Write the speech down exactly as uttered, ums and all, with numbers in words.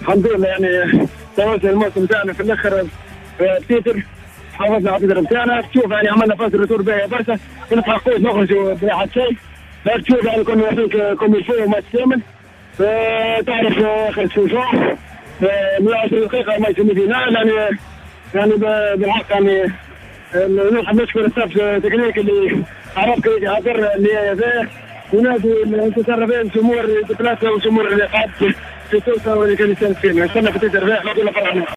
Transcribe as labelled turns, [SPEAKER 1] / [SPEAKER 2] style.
[SPEAKER 1] الحمد لله يعني تواصل الموسم تاعنا في الاخر في التيتر، حافظنا على التيتر بتاعنا. تشوف يعني عملنا فاز ريتور باهي برشا، نتحققوش نخرجوا بأحد شيء. لا تشوف يعني كنا واقفين كوم الفو ماتش كامل، تعرف اخر شوفوا مية وعشرين دقيقة ماتش سيمي فينال. يعني يعني بالحق يعني نحب نشكر الستاف تكنيك اللي عرف كيف يعبر اللي هذا، ونادي المتصرفين سمور ثلاثة وسمور اللي قاعد في توسا واللي كان يستانس فينا. نستنى في التيتر باهي، الحمد لله فرحنا.